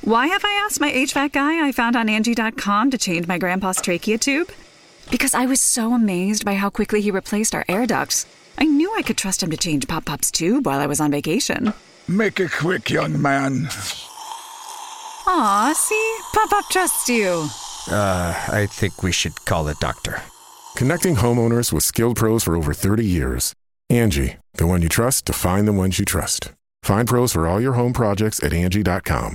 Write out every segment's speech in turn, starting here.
Why have I asked my HVAC guy I found on Angie.com to change my grandpa's trachea tube? Because I was so amazed by how quickly he replaced our air ducts. I knew I could trust him to change Pop-Pop's tube while I was on vacation. Make it quick, young man. Aw, see? Pop-Pop trusts you. I think we should call a doctor. Connecting homeowners with skilled pros for over 30 years. Angie, the one you trust to find the ones you trust. Find pros for all your home projects at Angie.com.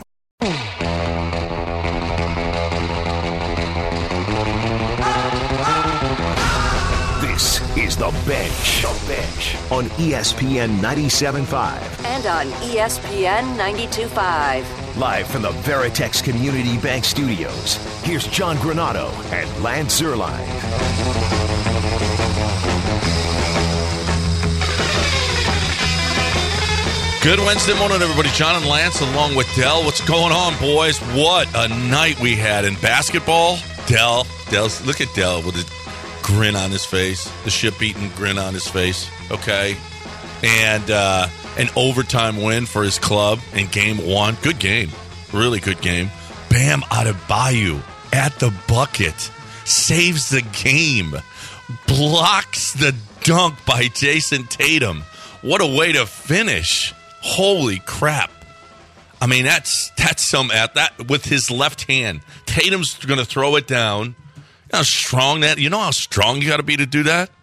This is The Bench on ESPN 97.5. And on ESPN 92.5. Live from the Veritex Community Bank Studios, here's John Granado and Lance Zierlein. Good Wednesday morning, everybody. John and Lance along with Dell. What's going on, boys? What a night we had in basketball. Dell's look at Dell with a grin on his face, the ship-eating grin on his face, okay? And an overtime win for his club in game one. Good game. Really good game. Bam Adebayo at the bucket. Saves the game. Blocks the dunk by Jason Tatum. What a way to finish. Holy crap. I mean, that's some at that with his left hand. Tatum's going to throw it down. You know how strong you know how strong you got to be to do that?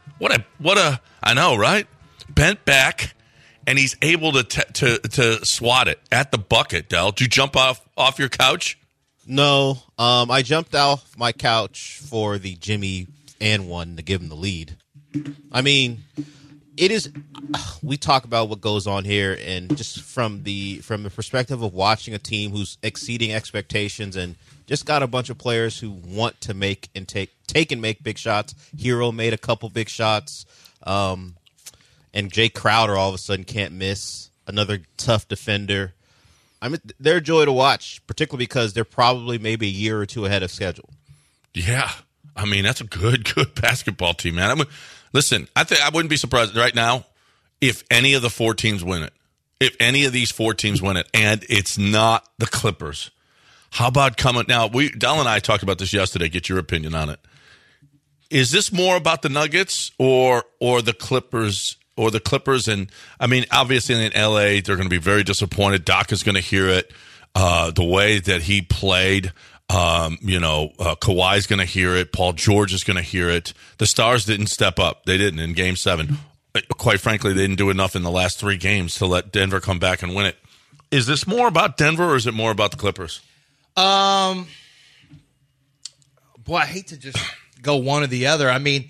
I know, right? Bent back, and he's able to swat it at the bucket, Del. Did you jump off your couch? No. I jumped off my couch for the Jimmy and one to give him the lead. I mean, it is. We talk about what goes on here, and just from the perspective of watching a team who's exceeding expectations and just got a bunch of players who want to make and take and make big shots. Hero made a couple big shots, and Jay Crowder all of a sudden can't miss. Another tough defender. I mean, they're a joy to watch, particularly because they're probably maybe a year or two ahead of schedule. Yeah, I mean that's a good basketball team, man. Listen, I wouldn't be surprised right now if any of the four teams win it. If any of these four teams win it, and it's not the Clippers. How about coming now? Dell and I talked about this yesterday. Get your opinion on it. Is this more about the Nuggets or the Clippers? Or the Clippers? And I mean, obviously in LA, they're going to be very disappointed. Doc is going to hear it. The way that he played. Kawhi's going to hear it. Paul George is going to hear it. The Stars didn't step up. They didn't in Game 7. Quite frankly, they didn't do enough in the last 3 games to let Denver come back and win it. Is this more about Denver or is it more about the Clippers? Boy, I hate to just go one or the other. I mean,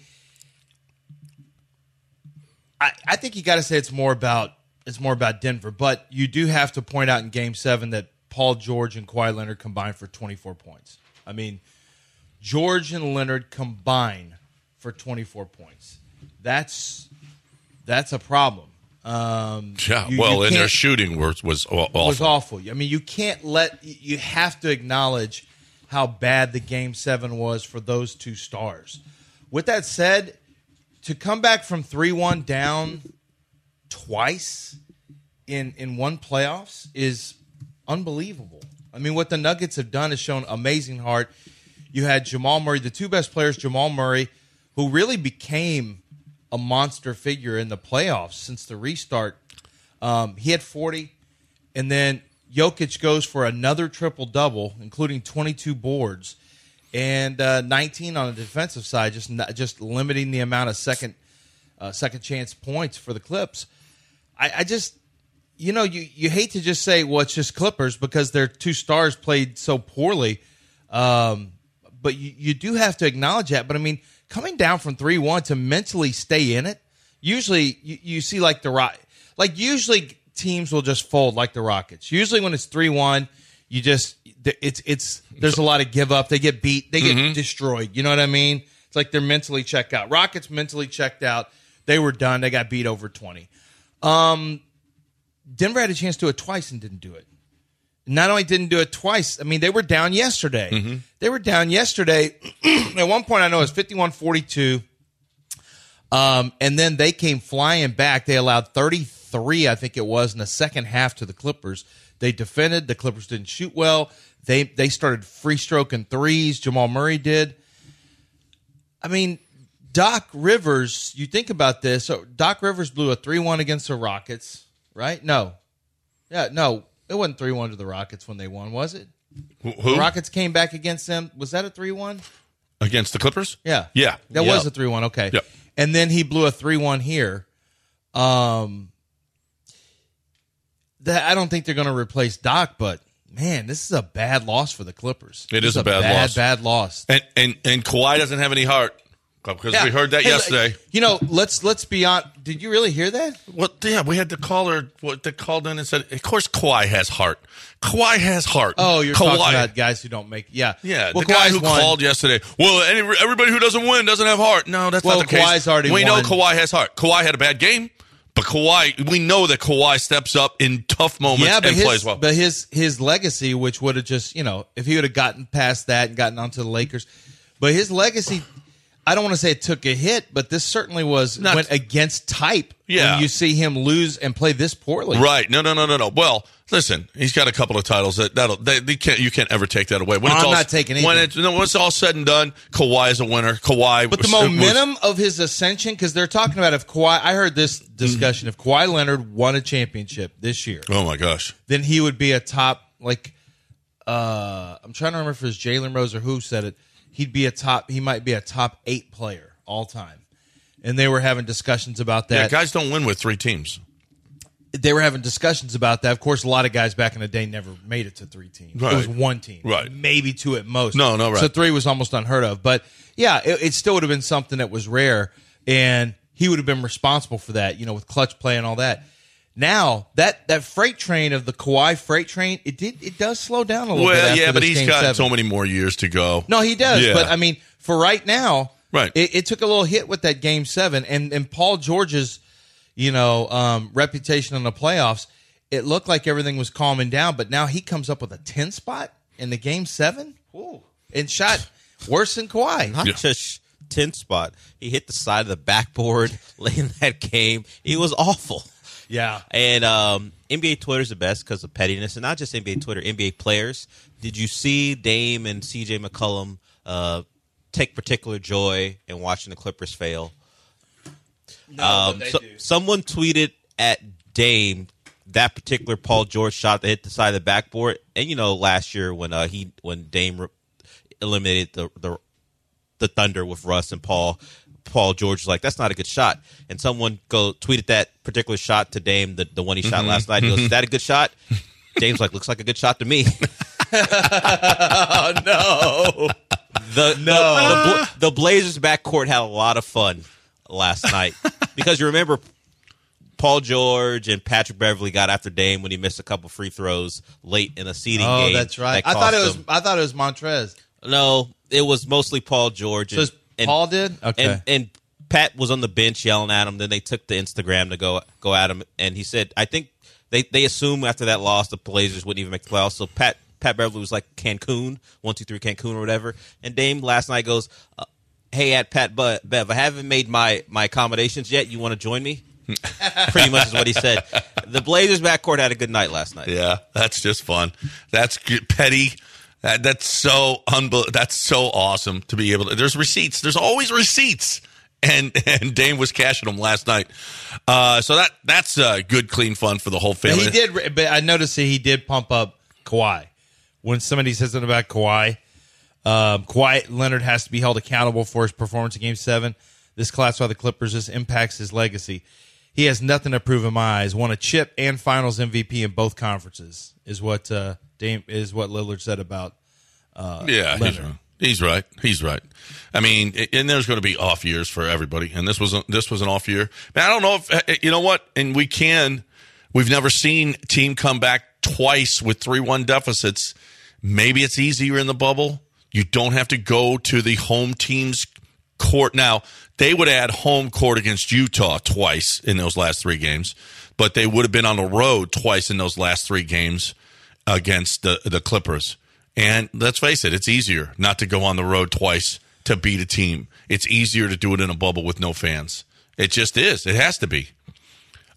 I think you got to say it's more about Denver, but you do have to point out in Game 7 that Paul George and Kawhi Leonard combined for 24 points. I mean, George and Leonard combine for 24 points. That's a problem. And their shooting was awful. Was awful. I mean, you have to acknowledge how bad the Game 7 was for those two stars. With that said, to come back from 3-1 down twice in one playoffs is unbelievable. I mean, what the Nuggets have done has shown amazing heart. You had Jamal Murray, the two best players, Jamal Murray, who really became a monster figure in the playoffs since the restart. He had 40, and then Jokic goes for another triple-double, including 22 boards, and 19 on the defensive side, just limiting the amount of second chance points for the Clips. I just, you hate to just say, well, it's just Clippers because their two stars played so poorly, but you do have to acknowledge that. But I mean, coming down from 3-1 to mentally stay in it, usually you see like usually teams will just fold like the Rockets. Usually when it's 3-1, there's a lot of give up. They get beat. They get destroyed. You know what I mean? It's like they're mentally checked out. Rockets mentally checked out. They were done. They got beat over 20. Denver had a chance to do it twice and didn't do it. Not only didn't do it twice, I mean, they were down yesterday. Mm-hmm. They were down yesterday. At one point, I know it was 51-42. And then they came flying back. They allowed 33, I think it was, in the second half to the Clippers They defended. The Clippers didn't shoot well. They started free stroking threes. Jamal Murray did. I mean, Doc Rivers, you think about this. So Doc Rivers blew a 3-1 against the Rockets, right? No. Yeah, no. It wasn't 3-1 to the Rockets when they won, was it? Who? The Rockets came back against them. Was that a 3-1? Against the Clippers? Yeah. Yeah. That was a 3-1. Okay. Yep. And then he blew a 3-1 here. I don't think they're going to replace Doc, but man, this is a bad loss for the Clippers. It is a bad loss. Bad loss. And Kawhi doesn't have any heart because we heard that yesterday. Let's be honest. Did you really hear that? Well, yeah, we had the caller that called in and said, "Of course, Kawhi has heart. Kawhi has heart." Oh, you're talking about guys who don't make. Yeah. Well, the Kawhi's guy who called yesterday. Well, everybody who doesn't win doesn't have heart. No, that's not the case. Kawhi's already we know won. Kawhi has heart. Kawhi had a bad game, but we know that Kawhi steps up in tough moments and plays well. But his legacy, which would have just, if he would have gotten past that and gotten onto the Lakers, but his legacy, I don't want to say it took a hit, but this certainly went against type. Yeah. When you see him lose and play this poorly. Right. No. Well, listen, he's got a couple of titles you can't ever take that away. I'm not taking anything. When it's all said and done, Kawhi is a winner. But the momentum of his ascension, because they're talking about if Kawhi, I heard this discussion, if Kawhi Leonard won a championship this year. Oh my gosh. Then he would be a top, I'm trying to remember if it was Jalen Rose or who said it. He might be a top 8 player all time. And they were having discussions about that. Yeah, guys don't win with 3 teams. They were having discussions about that. Of course, a lot of guys back in the day never made it to 3 teams. Right. It was 1 team. Right. Maybe 2 at most. No, right. So 3 was almost unheard of. But, yeah, it still would have been something that was rare. And he would have been responsible for that, with clutch play and all that. Now, that freight train of the Kawhi freight train, it does slow down a little bit. Well, yeah, but he's got 7. so many more years to go. No, he does. Yeah. But, I mean, for right now, right. It took a little hit with that Game 7. And Paul George's, reputation in the playoffs, it looked like everything was calming down. But now he comes up with a 10 spot in the Game 7. Ooh. And shot worse than Kawhi. Not just 10 spot. He hit the side of the backboard late in that game. He was awful. Yeah. And NBA Twitter's the best because of pettiness. And not just NBA Twitter, NBA players. Did you see Dame and CJ McCollum take particular joy in watching the Clippers fail? No, but they do. Someone tweeted at Dame that particular Paul George shot that hit the side of the backboard. And, last year when Dame eliminated the Thunder with Russ and Paul George was like, that's not a good shot. And someone tweeted that particular shot to Dame, the one he shot last night. He goes, is that a good shot? Dame's like, looks like a good shot to me. Oh, no. The Blazers backcourt had a lot of fun last night. Because you remember Paul George and Patrick Beverly got after Dame when he missed a couple free throws late in a seeding game. Oh, that's right. I thought it was Montrez. No, it was mostly Paul George. So Paul did? Okay. And Pat was on the bench yelling at him. Then they took to Instagram to go at him. And he said, I think they assumed after that loss the Blazers wouldn't even make the playoffs. So Pat Beverly was like Cancun, 1, 2, 3 Cancun or whatever. And Dame last night goes, hey, at Pat Bev, I haven't made my accommodations yet. You want to join me? Pretty much is what he said. The Blazers backcourt had a good night last night. Yeah, that's just fun. That's petty. That's so That's so awesome to be able to. There's receipts. There's always receipts, and Dame was cashing them last night. So that's good, clean fun for the whole family. He did, but I noticed that he did pump up Kawhi when somebody says something about Kawhi. Kawhi Leonard has to be held accountable for his performance in Game 7. This collapse by the Clippers just impacts his legacy. He has nothing to prove in my eyes. Won a chip and Finals MVP in both conferences. Is what Lillard said about. Leonard. He's right. I mean, and there's going to be off years for everybody, and this was an off year. Man, I don't know if you know what, and we've never seen team come back twice with 3-1 deficits. Maybe it's easier in the bubble. You don't have to go to the home team's court. Now, they would add home court against Utah twice in those last 3 games, but they would have been on the road twice in those last 3 games against the Clippers. And let's face it, it's easier not to go on the road twice to beat a team. It's easier to do it in a bubble with no fans. It just is. It has to be.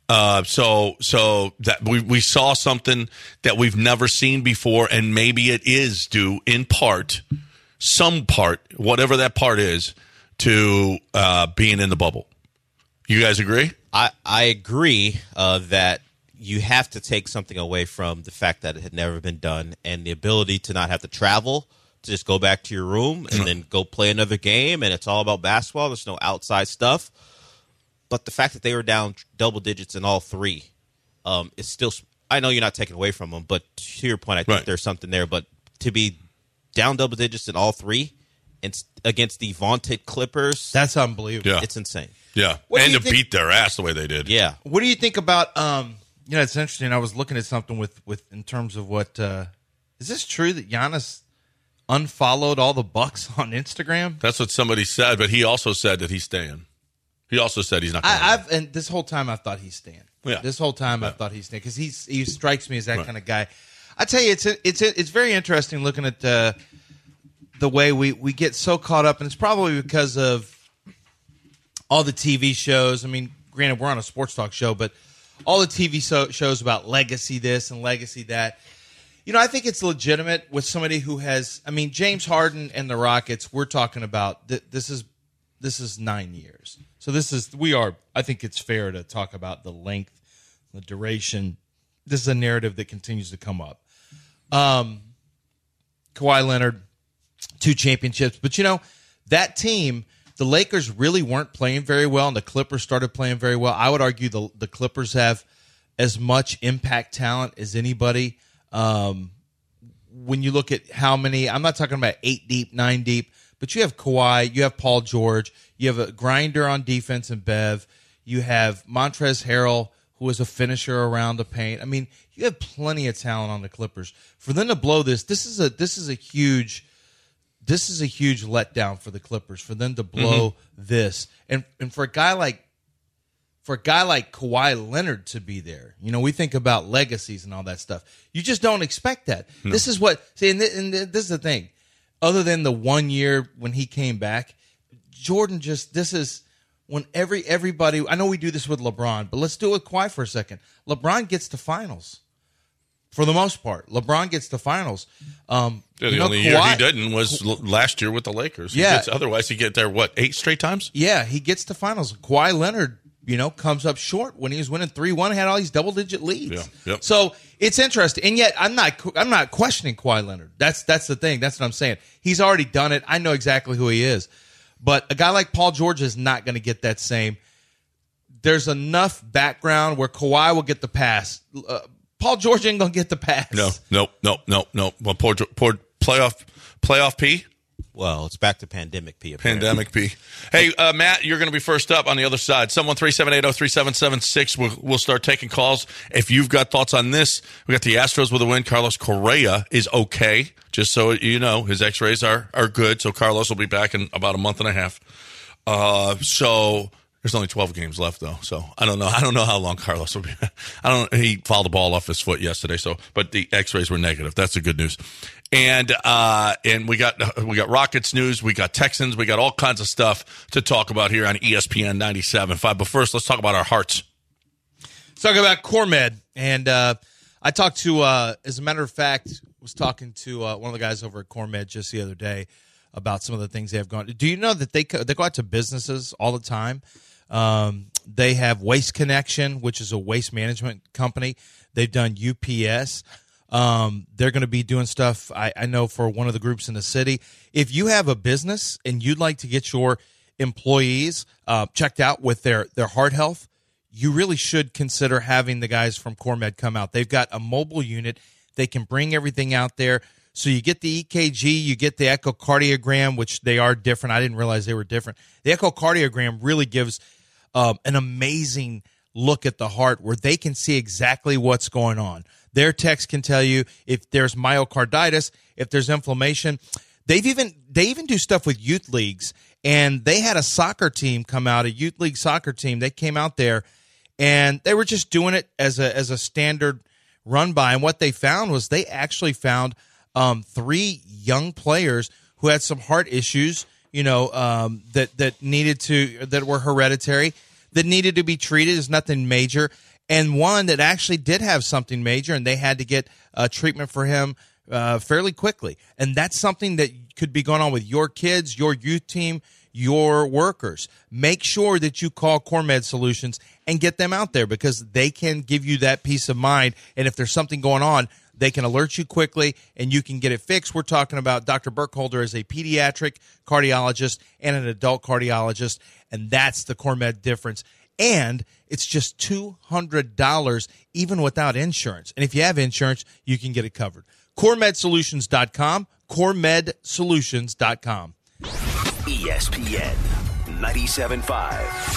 So that we saw something that we've never seen before, and maybe it is due in part, some part, whatever that part is, to being in the bubble. You guys agree? I agree that you have to take something away from the fact that it had never been done and the ability to not have to travel, to just go back to your room and then go play another game, and it's all about basketball. There's no outside stuff. But the fact that they were down double digits in all three is still – I know you're not taking away from them, but to your point, I think there's something there. But to be down double digits in all three and against the vaunted Clippers – that's unbelievable. Yeah. It's insane. Yeah, and to beat their ass the way they did. Yeah. What do you think about it's interesting. I was looking at something with in terms of what is this true that Giannis unfollowed all the Bucks on Instagram? That's what somebody said, but he also said that he's staying. He also said he's not going to. And this whole time I thought he's staying. Yeah. This whole time I thought he's staying because he strikes me as that kind of guy. I tell you, it's very interesting looking at the way we get so caught up, and it's probably because of all the TV shows. I mean, granted, we're on a sports talk show, but all the TV shows about legacy this and legacy that. I think it's legitimate with somebody who has. I mean, James Harden and the Rockets. We're talking about this is 9 years. So I think it's fair to talk about the length, the duration. This is a narrative that continues to come up. Kawhi Leonard, 2 championships. But, that team, the Lakers really weren't playing very well, and the Clippers started playing very well. I would argue the Clippers have as much impact talent as anybody. When you look at how many, I'm not talking about 8 deep, 9 deep, but you have Kawhi, you have Paul George, you have a grinder on defense in Bev, you have Montrezl Harrell, who is a finisher around the paint. I mean, you have plenty of talent on the Clippers. For them to blow this is a huge letdown for the Clippers. For them to blow this, and for a guy like Kawhi Leonard to be there, we think about legacies and all that stuff. You just don't expect that. No. This is what and this is the thing. Other than the 1 year when he came back, Jordan this is when everybody. I know we do this with LeBron, but let's do it with Kawhi for a second. LeBron gets to finals. For the most part, LeBron gets to finals. The only year he didn't was last year with the Lakers. Otherwise, he get there, 8 straight times? Yeah, he gets to finals. Kawhi Leonard, comes up short when he was winning 3-1, had all these double-digit leads. Yeah, yep. So it's interesting. And yet, I'm not questioning Kawhi Leonard. That's the thing. That's what I'm saying. He's already done it. I know exactly who he is. But a guy like Paul George is not going to get that same. There's enough background where Kawhi will get the pass. Paul George ain't gonna get the pass. No. Well, poor playoff P. Well, it's back to pandemic P. Apparently. Pandemic P. Hey, Matt, you're going to be first up on the other side. 713-780-3776. We'll start taking calls. If you've got thoughts on this, we got the Astros with a win. Carlos Correa is okay. Just so you know, his X-rays are good. So Carlos will be back in about a month and a half. So there's only 12 games left, though. So I don't know how long Carlos will be. He fouled the ball off his foot yesterday. But the X-rays were negative. That's the good news. And we got Rockets news, we got Texans, we got all kinds of stuff to talk about here on ESPN 97.5. But first, let's talk about our hearts. Let's talk about CoreMed. And I talked to, as a matter of fact, was talking to one of the guys over at CoreMed just the other day about some of the things they have gone. Do you know that they go out to businesses all the time? They have Waste Connection, which is a waste management company. They've done UPS. They're going to be doing stuff, I know, for one of the groups in the city. If you have a business and you'd like to get your employees checked out with their heart health, you really should consider having the guys from CoreMed come out. They've got a mobile unit. They can bring everything out there. So you get the EKG, you get the echocardiogram, which they are different. I didn't realize they were different. The echocardiogram really gives an amazing look at the heart where they can see exactly what's going on. Their techs can tell you if there's myocarditis, if there's inflammation. They even do stuff with youth leagues, and they had a soccer team come out, a youth league soccer team. They came out there, and they were just doing it as a standard run by. And what they found was they actually found 3 young players who had some heart issues, that were hereditary, that needed to be treated. It's nothing major. and one that actually did have something major, and they had to get treatment for him fairly quickly. And that's something that could be going on with your kids, your youth team, your workers. Make sure that you call CoreMed Solutions and get them out there, because they can give you that peace of mind. And if there's something going on, they can alert you quickly and you can get it fixed. We're talking about Dr. Burkholder as a pediatric cardiologist and an adult cardiologist, and that's the CoreMed difference. And it's just $200 even without insurance. And if you have insurance, you can get it covered. CoreMedSolutions.com, CoreMedSolutions.com. ESPN 97.5.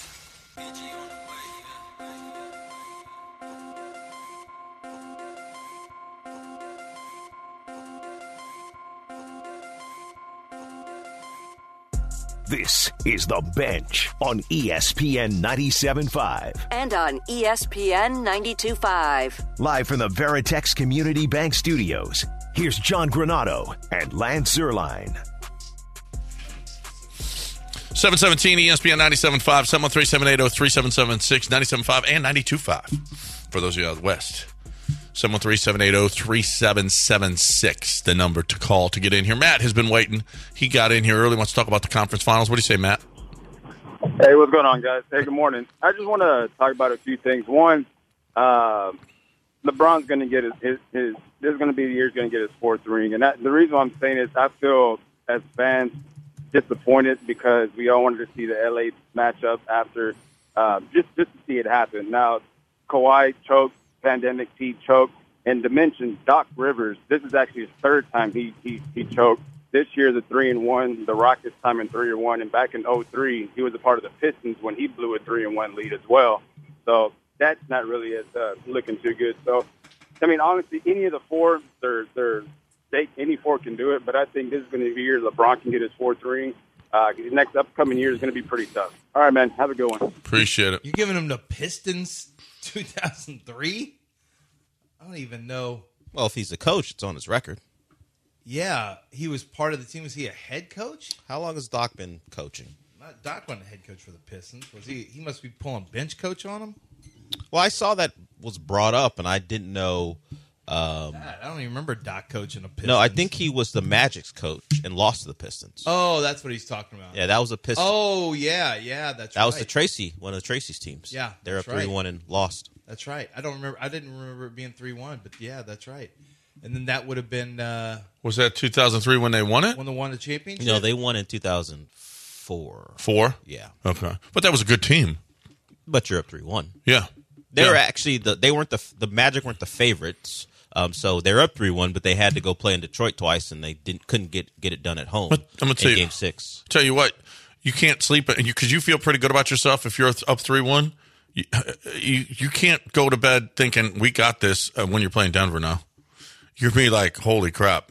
This is The Bench on ESPN 97.5. And on ESPN 92.5. Live from the Veritex Community Bank Studios, here's John Granado and Lance Zierlein. 717 ESPN 97.5, 713-780-3776, 97.5 and 92.5 for those of you out west. 713-780-3776, the number to call to get in here. Matt has been waiting. He got in here early, wants to talk about the conference finals. What do you say, Matt? Hey, what's going on, guys? Hey, good morning. I just want to talk about a few things. One, LeBron's going to get his this is going to be the year he's going to get his fourth ring. And the reason why I'm saying is I feel, as fans, disappointed because we all wanted to see the LA matchup after just to see it happen. Now, Kawhi choked, Pandemic T choked, and to mention Doc Rivers, this is actually his third time he choked. This year, the 3-1, the Rockets time in 3-1, and back in 2003, he was a part of the Pistons when he blew a 3-1 lead as well. So that's not really looking too good. So, I mean, honestly, any of the four, any four can do it, but I think this is going to be the year LeBron can get his fourth ring. His next upcoming year is going to be pretty tough. All right, man. Have a good one. Appreciate it. You're giving him the Pistons 2003? I don't even know. Well, if he's a coach, it's on his record. Yeah, he was part of the team. Was he a head coach? How long has Doc been coaching? Doc wasn't a head coach for the Pistons. Was he? He must be pulling bench coach on him. Well, I saw that was brought up, and I didn't know. I don't even remember Doc coaching a Pistons. No, I think he was the Magic's coach and lost to the Pistons. Oh, that's what he's talking about. Yeah, that was a Pistons. Oh, yeah, that's right. That was one of the Tracy's teams. Yeah, they're up 3-1 and lost. That's right. I didn't remember it being 3-1, but yeah, that's right. And then that would have been was that 2003 when they won it? When they won the championship? No, they won in 2004. 4? Yeah. Okay. But that was a good team. But you're up 3-1. Yeah. They were actually the Magic weren't the favorites. So they're up 3-1, but they had to go play in Detroit twice, and they couldn't get it done at home. But I'm gonna tell you, Game 6. Tell you what, you can't sleep because you feel pretty good about yourself if you're up 3-1. You can't go to bed thinking we got this when you're playing Denver now. You're be like, holy crap!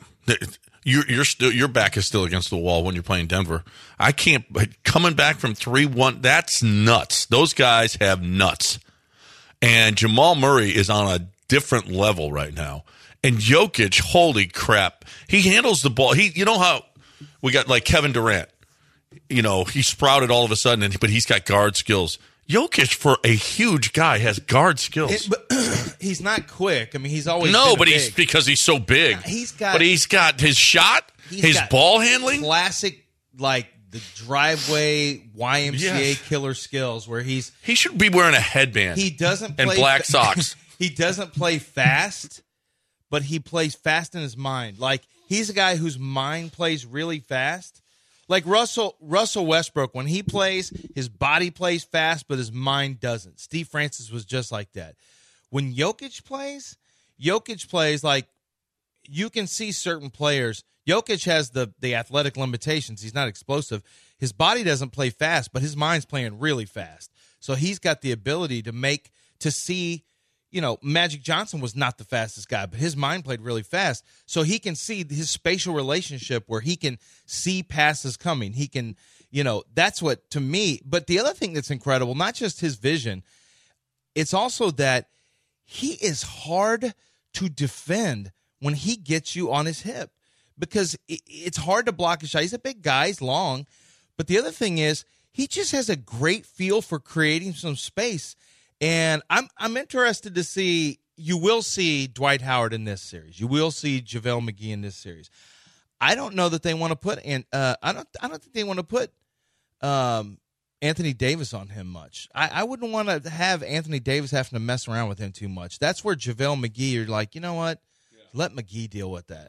Your back is still against the wall when you're playing Denver. I can't coming back from 3-1. That's nuts. Those guys have nuts, and Jamal Murray is on a different level right now. And Jokic, holy crap, he handles the ball. You know how we got like Kevin Durant. You know, he sprouted all of a sudden, but he's got guard skills. Jokic, for a huge guy, has guard skills. But he's not quick. I mean, he's always he's because he's so big. Yeah, he's got his shot, his ball handling, classic like the driveway YMCA killer skills. Where he should be wearing a headband. He doesn't play and black socks. He doesn't play fast, but he plays fast in his mind. Like he's a guy whose mind plays really fast. Like Russell Westbrook, when he plays, his body plays fast, but his mind doesn't. Steve Francis was just like that. When Jokic plays like you can see certain players. Jokic has the athletic limitations. He's not explosive. His body doesn't play fast, but his mind's playing really fast. So he's got the ability to see. You know, Magic Johnson was not the fastest guy, but his mind played really fast. So he can see his spatial relationship where he can see passes coming. He can, that's what, to me. But the other thing that's incredible, not just his vision, it's also that he is hard to defend when he gets you on his hip because it's hard to block his shot. He's a big guy. He's long. But the other thing is he just has a great feel for creating some space. And I'm interested to see. You will see Dwight Howard in this series. You will see JaVale McGee in this series. I don't know that they want to put, and I don't think they want to put Anthony Davis on him much. I wouldn't want to have Anthony Davis having to mess around with him too much. That's where JaVale McGee, you're like, you know what? Let McGee deal with that.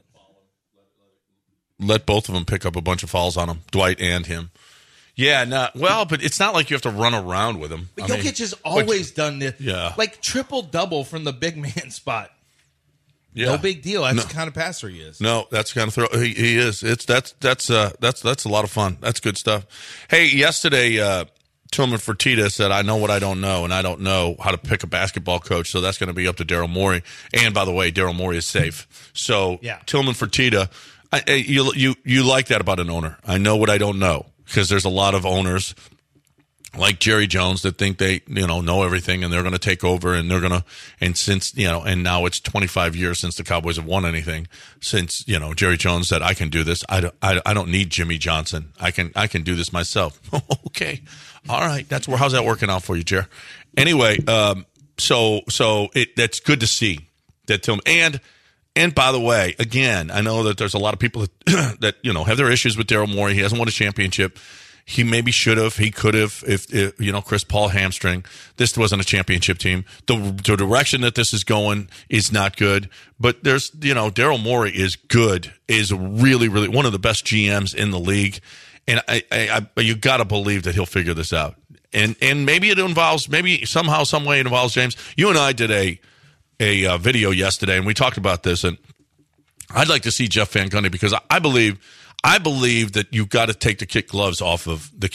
Let both of them pick up a bunch of fouls on him, Dwight and him. Yeah, but it's not like you have to run around with him. But Jokic has always done this. Yeah. Like triple-double from the big man spot. Yeah. No big deal. That's the kind of passer he is. No, that's the kind of throw he is. That's a lot of fun. That's good stuff. Hey, yesterday Tillman Fertitta said, "I know what I don't know, and I don't know how to pick a basketball coach, so that's going to be up to Daryl Morey." And by the way, Daryl Morey is safe. So Tillman Fertitta, you like that about an owner. I know what I don't know, because there's a lot of owners like Jerry Jones that think they, know everything, and they're going to take over, and they're going to, and since, and now it's 25 years since the Cowboys have won anything, since, Jerry Jones said, I can do this. I don't need Jimmy Johnson. I can do this myself. Okay. All right. How's that working out for you, Jer? Anyway, so that's good to see that Tillman, and by the way, again, I know that there's a lot of people that have their issues with Daryl Morey. He hasn't won a championship. He maybe should have. He could have if Chris Paul hamstring. This wasn't a championship team. The direction that this is going is not good. But there's Daryl Morey is good. Is really, really one of the best GMs in the league. And you got to believe that he'll figure this out. And maybe somehow, some way it involves James. You and I did a video yesterday, and we talked about this. And I'd like to see Jeff Van Gundy, because I believe that you've got to take the kid gloves off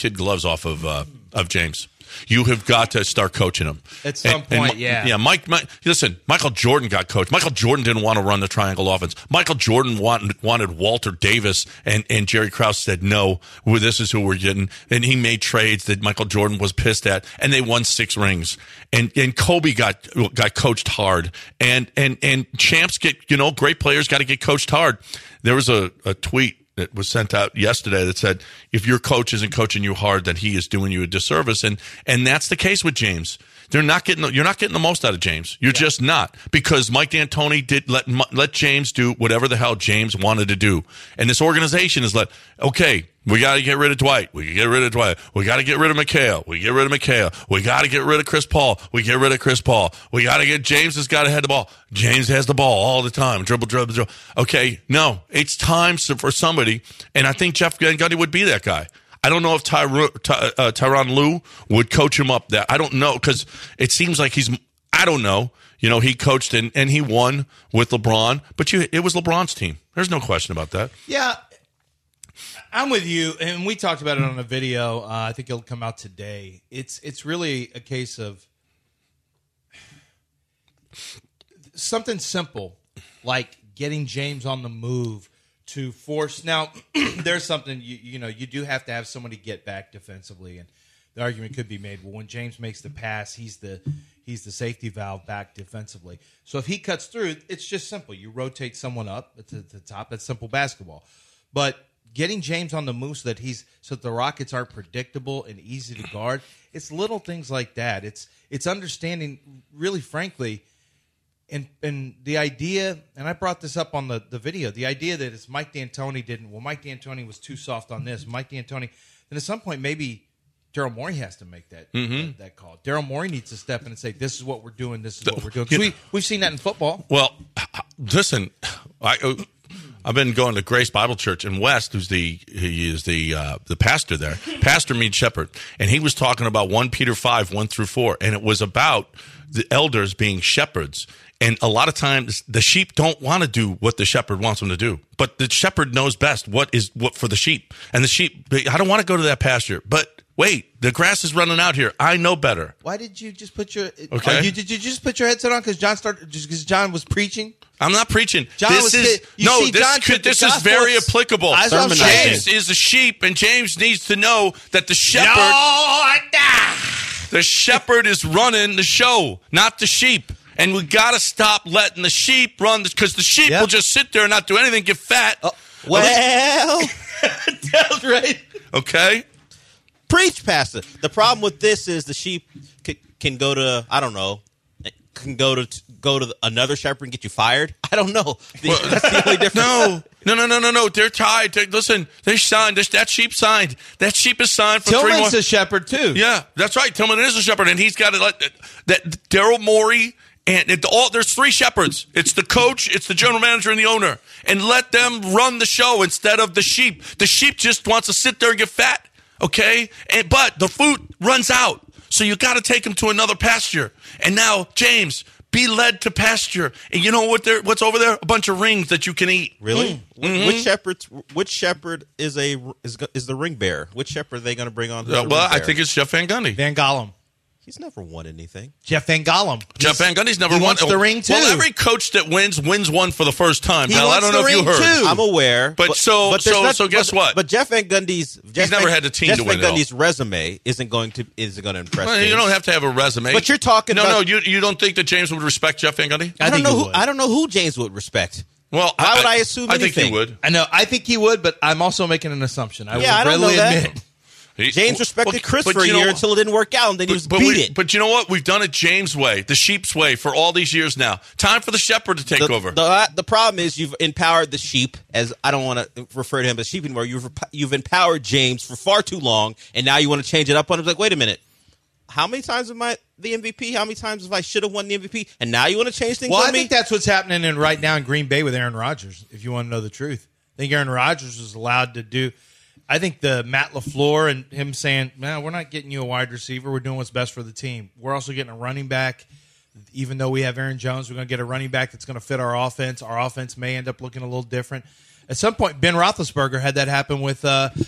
of James. You have got to start coaching him at some point. Yeah. Listen, Michael Jordan got coached. Michael Jordan didn't want to run the triangle offense. Michael Jordan wanted Walter Davis, and Jerry Krause said no. Well, this is who we're getting, and he made trades that Michael Jordan was pissed at, and they won 6 rings. And Kobe got coached hard, and champs get great players got to get coached hard. There was a tweet that was sent out yesterday that said, if your coach isn't coaching you hard, then he is doing you a disservice. And that's the case with James. You're not getting the most out of James. You're just not, because Mike D'Antoni did let James do whatever the hell James wanted to do. And this organization is okay, we got to get rid of Dwight. We can get rid of Dwight. We got to get rid of McHale. We get rid of McHale. We got to get rid of Chris Paul. We get rid of Chris Paul. We got to get James has got to have the ball. James has the ball all the time. Dribble. Okay, no, it's time for somebody, and I think Jeff Van Gundy would be that guy. I don't know if Tyronn Lue would coach him up there. I don't know, because it seems like I don't know. He coached and he won with LeBron, but it was LeBron's team. There's no question about that. Yeah, I'm with you, and we talked about it on a video. I think it'll come out today. It's really a case of something simple, like getting James on the move to force. Now, there's something you do have to have somebody get back defensively, and the argument could be made, well, when James makes the pass, he's the safety valve back defensively. So if he cuts through, it's just simple. You rotate someone up to the top. That's simple basketball. But getting James on the move so that the Rockets aren't predictable and easy to guard, it's little things like that. It's understanding, really, frankly. And the idea, and I brought this up on the video, the idea that it's Mike D'Antoni was too soft on this. Mike D'Antoni, then at some point maybe Daryl Morey has to make that call. Daryl Morey needs to step in and say, this is what we're doing, this is what we're doing. 'Cause we've seen that in football. Well, listen, I've been going to Grace Bible Church in West, he is the pastor there, Pastor Mead Shepherd, and he was talking about 1 Peter 5, 1-4, and it was about the elders being shepherds. And a lot of times the sheep don't want to do what the shepherd wants them to do. But the shepherd knows best what for the sheep. And the sheep, I don't want to go to that pasture. But wait, the grass is running out here. I know better. Why did you just put your did you just put your headset on because John was preaching? I'm not preaching. This is very applicable. James is a sheep, and James needs to know that the shepherd is running the show, not the sheep. And we got to stop letting the sheep run, because the sheep will just sit there and not do anything, get fat. That's right. Okay. Preach, Pastor. The problem with this is the sheep can go to, I don't know, can go to another shepherd and get you fired? I don't know. That's the only difference. No. They're tied. Listen, they signed. That sheep signed. That sheep is signed for 3 months. Tillman's a shepherd, too. Yeah, that's right. Tillman is a shepherd, and he's got to let that Daryl Morey. And there's 3 shepherds. It's the coach, it's the general manager, and the owner. And let them run the show instead of the sheep. The sheep just wants to sit there and get fat, okay? But the food runs out. So you got to take them to another pasture. And now, James, be led to pasture. And you know what's over there? A bunch of rings that you can eat. Really? Mm-hmm. Which shepherd is the ring bearer? Which shepherd are they going to bring on? I think it's Jeff Van Gundy. Van Gollum. He's never won anything. Jeff Van Gollum. Jeff Van Gundy's never won. Wants the ring, too. Well, every coach that wins one for the first time. Now, I don't know if you heard. Too. I'm aware. But guess what? But Jeff Van Gundy's... He's never had the team to win it all. Jeff Van Gundy's resume isn't going to impress well, you don't have to have a resume. But you're talking about... No, you don't think that James would respect Jeff Van Gundy? I don't know who James would respect. Well, why would I assume anything? I think he would. I know. I think he would, but I'm also making an assumption. I don't readily know admit. James respected Chris for a year until it didn't work out, and then he was beat it. But you know what? We've done it James' way, the sheep's way, for all these years now. Time for the shepherd to take over. The problem is you've empowered the sheep, as I don't want to refer to him as sheep anymore. You've empowered James for far too long, and now you want to change it up on him. Like, wait a minute. How many times am I the MVP? How many times have I should have won the MVP? And now you want to change things on me? I think that's what's happening right now in Green Bay with Aaron Rodgers, if you want to know the truth. I think Aaron Rodgers was allowed to do... I think the Matt LaFleur and him saying, man, we're not getting you a wide receiver. We're doing what's best for the team. We're also getting a running back. Even though we have Aaron Jones, we're going to get a running back that's going to fit our offense. Our offense may end up looking a little different. At some point, Ben Roethlisberger had that happen with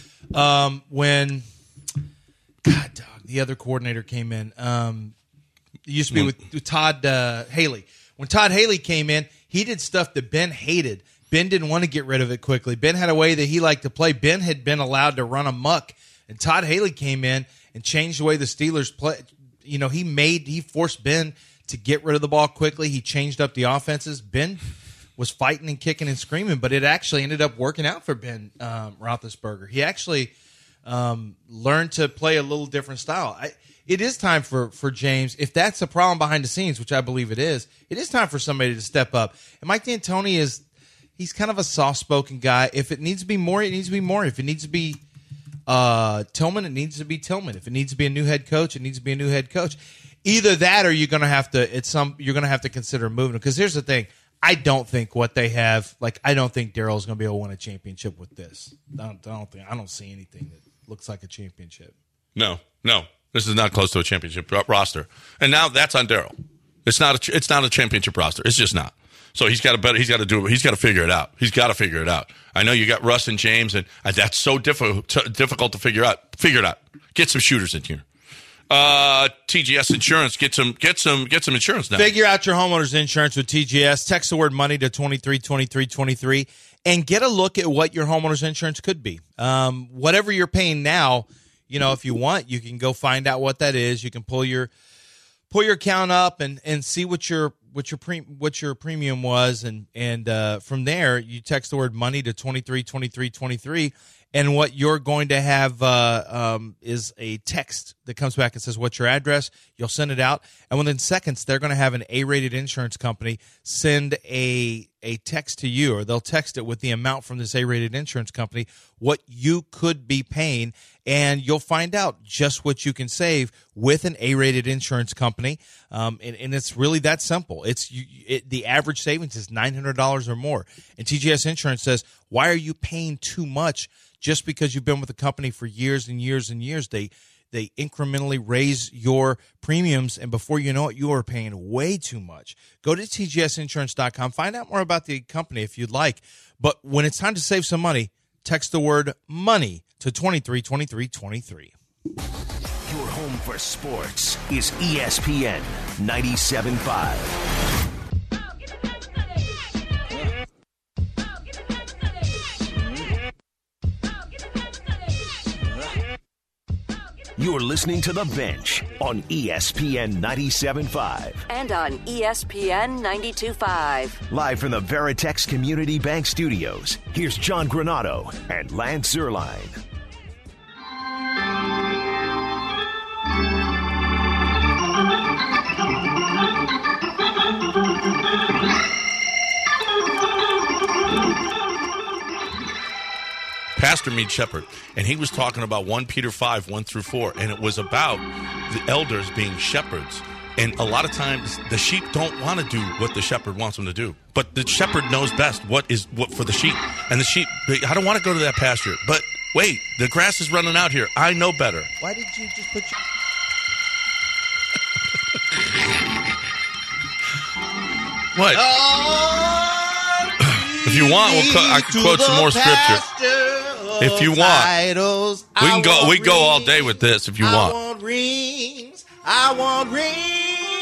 when the other coordinator came in. It used to be with Todd Haley. When Todd Haley came in, he did stuff that Ben hated. Ben didn't want to get rid of it quickly. Ben had a way that he liked to play. Ben had been allowed to run amok, and Todd Haley came in and changed the way the Steelers play. You know, he forced Ben to get rid of the ball quickly. He changed up the offenses. Ben was fighting and kicking and screaming, but it actually ended up working out for Ben Roethlisberger. He actually learned to play a little different style. It is time for James, if that's a problem behind the scenes, which I believe it is time for somebody to step up. And Mike D'Antoni he's kind of a soft-spoken guy. If it needs to be more, it needs to be more. If it needs to be Tillman, it needs to be Tillman. If it needs to be a new head coach, it needs to be a new head coach. Either that, or you're going to have to consider moving. Because here's the thing: I don't think what they have. I don't think Daryl's going to be able to win a championship with this. I don't see anything that looks like a championship. No, this is not close to a championship roster. And now that's on Daryl. It's not a championship roster. It's just not. So he's got to figure it out. He's got to figure it out. I know you got Russ and James, and that's so difficult to figure out. Figure it out. Get some shooters in here. TGS Insurance, get some insurance now. Figure out your homeowner's insurance with TGS. Text the word money to 232323 and get a look at what your homeowner's insurance could be. Whatever you're paying now, if you want, you can go find out what that is. You can pull your account up and see what your premium was, and from there you text the word money to 232323, and what you're going to have is a text that comes back and says, what's your address? You'll send it out, and within seconds they're going to have an A-rated insurance company send a text to you, or they'll text it with the amount from this A-rated insurance company, what you could be paying, and you'll find out just what you can save with an A-rated insurance company, and it's really that simple. The average savings is $900 or more, and TGS Insurance says, why are you paying too much just because you've been with the company for years and years and years? They incrementally raise your premiums, and before you know it, you are paying way too much. Go to tgsinsurance.com. Find out more about the company if you'd like. But when it's time to save some money, text the word money to 232323. Your home for sports is ESPN 97.5. You're listening to The Bench on ESPN 97.5. And on ESPN 92.5. Live from the Veritex Community Bank Studios, here's John Granado and Lance Zierlein. Pastor Mead Shepherd, and he was talking about 1 Peter 5, 1 through 4, and it was about the elders being shepherds. And a lot of times, the sheep don't want to do what the shepherd wants them to do. But the shepherd knows best what for the sheep. And the sheep, I don't want to go to that pasture. But wait, the grass is running out here. I know better. Why did you just put your... What? If you want, I can quote some more scripture. If you want, we can go all day with this. If you want. I want rings.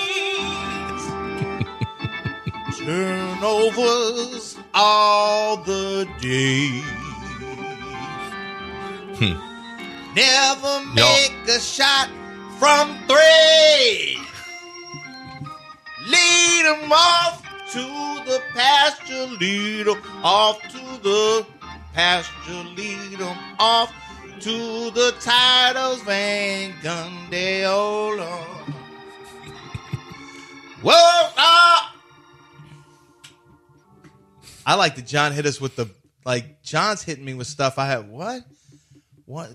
Turnovers all the day. Never make a shot from 3. Lead 'em off to the pasture. Lead 'em off to the pasture. Lead 'em off to the titles, Van Gundy, oh Lord. Whoa, I like that John hit us with the, John's hitting me with stuff. I have, what? One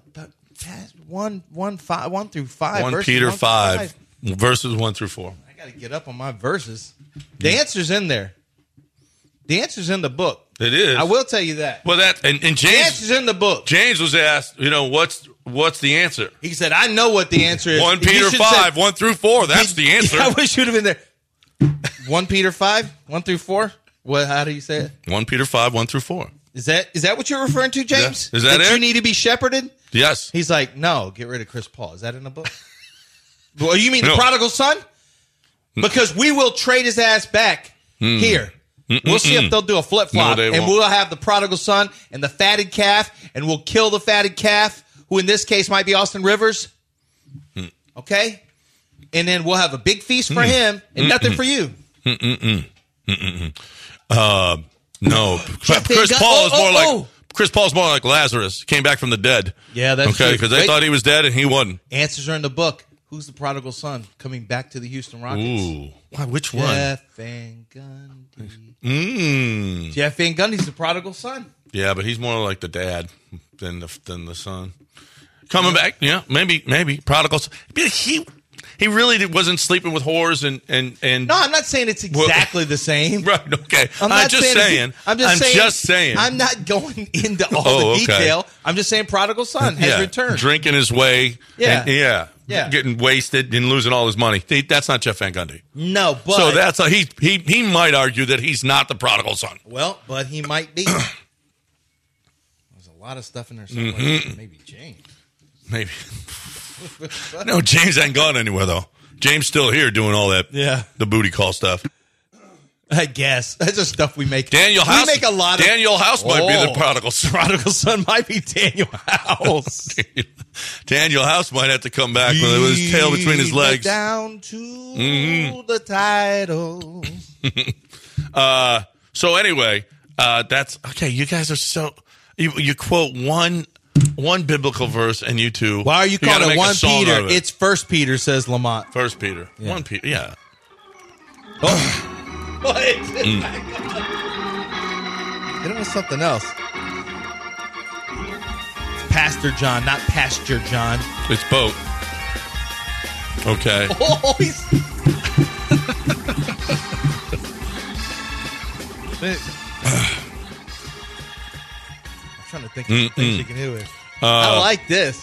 through 5. 1 Peter 5, verses 1 through 4. I got to get up on my verses. The answer's in there. The answer's in the book. It is. I will tell you that. Well, and James, the answer's in the book. James was asked, what's the answer? He said, I know what the answer is. 1 Peter 5, 1 through 4. That's the answer. I wish you'd have been there. 1 Peter 5, 1 through 4. What? How do you say it? 1 Peter 5, 1 through 4. Is that what you're referring to, James? Yeah. Is that it? You need to be shepherded? Yes. He's like, no, get rid of Chris Paul. Is that in the book? Well, you mean the prodigal son? Because we will trade his ass back here. We'll see if they'll do a flip-flop, and we'll have the prodigal son and the fatted calf, and we'll kill the fatted calf, who in this case might be Austin Rivers. Okay? And then we'll have a big feast for him and nothing for you. No. Chris Paul's more like Lazarus. Came back from the dead. Yeah, that's okay, because they thought he was dead and he wasn't. Answers are in the book. Who's the prodigal son coming back to the Houston Rockets? Ooh. Why, which one? Jeff Van Gundy. Jeff Van Gundy's the prodigal son. Yeah, but he's more like the dad than the son. Coming back, yeah, maybe prodigal son. He really wasn't sleeping with whores and No, I'm not saying it's exactly the same. Right, okay. I'm just saying. I'm just saying. I'm not going into all the detail. I'm just saying prodigal son has returned. Drinking his way. Yeah. Getting wasted and losing all his money. That's not Jeff Van Gundy. No, but so that's he might argue that he's not the prodigal son. Well, but he might be. There's a lot of stuff in there somewhere. Maybe James. Maybe. No, James ain't gone anywhere though. James still here doing all that. Yeah, the booty call stuff. I guess that's just stuff we make. Daniel House. We make a lot of. Daniel House might be the prodigal son. Prodigal son might be Daniel House. Daniel House might have to come back with his tail between his legs. Down to the title. So anyway, that's okay. You guys are so you quote one biblical verse and you two. Why are you calling it 1 Peter? It's 1 Peter, says Lamont. 1 Peter. Yeah. 1 Peter. Yeah. Oh. What? Hit him with something else. It's Pastor John, not Pasture John. It's both. Okay. Oh, he's... I'm trying to think of things you can do with. I like this.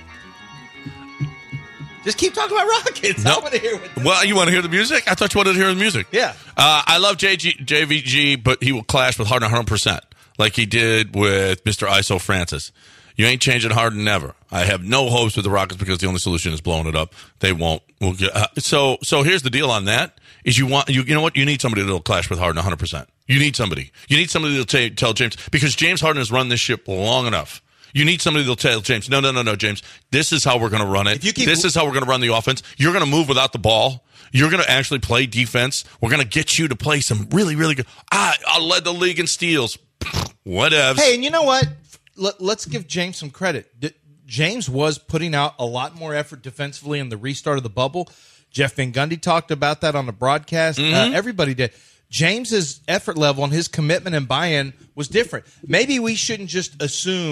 Just keep talking about Rockets. No. I want to hear what. Well, you want to hear the music? I thought you wanted to hear the music. Yeah. I love JVG, but he will clash with Harden 100%, like he did with Mr. ISO Francis. You ain't changing Harden never. I have no hopes with the Rockets because the only solution is blowing it up. They won't. We'll get, so here's the deal on that: is you know what? You need somebody that'll clash with Harden 100%. You need somebody. You need somebody that'll tell James, because James Harden has run this ship long enough. You need somebody that'll tell James, no, James, this is how we're going to run it. This is how we're going to run the offense. You're going to move without the ball. You're going to actually play defense. We're going to get you to play some really, really good. I led the league in steals. Whatevs. Hey, and you know what? Let's give James some credit. James was putting out a lot more effort defensively in the restart of the bubble. Jeff Van Gundy talked about that on the broadcast. Everybody did. James's effort level and his commitment and buy-in was different. Maybe we shouldn't just assume